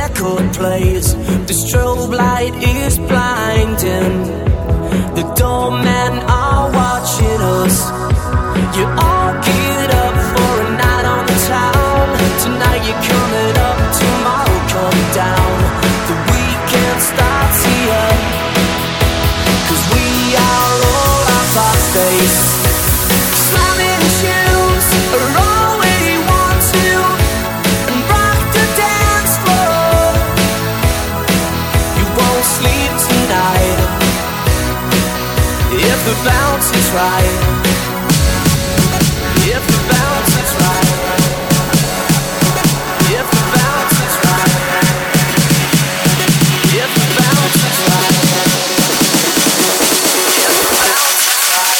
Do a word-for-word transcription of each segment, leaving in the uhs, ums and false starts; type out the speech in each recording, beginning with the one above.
record plays, the strobe light is blinding. The doormen are watching us. You all get up for a night on the town. Tonight you're coming up, tomorrow coming down. The weekend starts here, 'cause we are all off our face. Slamming shoes are all we want to, and rock the dance floor. You won't sleep tonight if the bounce is right. If the bounce is right. If the bounce is right. If the bounce is right. If the bounce is right.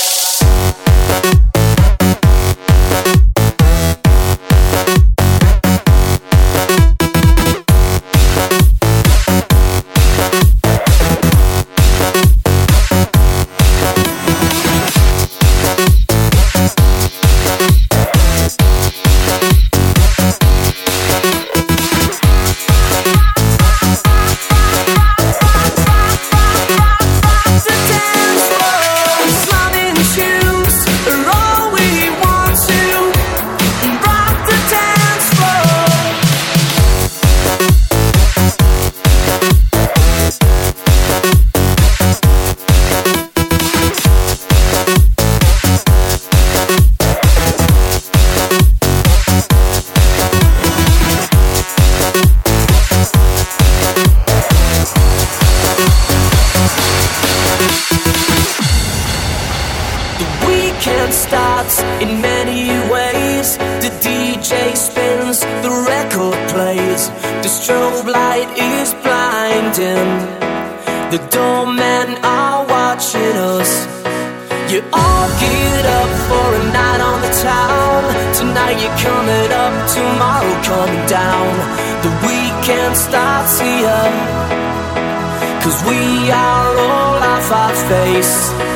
Starts in many ways. The D J spins, the record plays, the strobe light is blinding. The doormen are watching us. You all get up for a night on the town. Tonight you're coming up, tomorrow coming down. The weekend starts here, 'cause we are all off our face.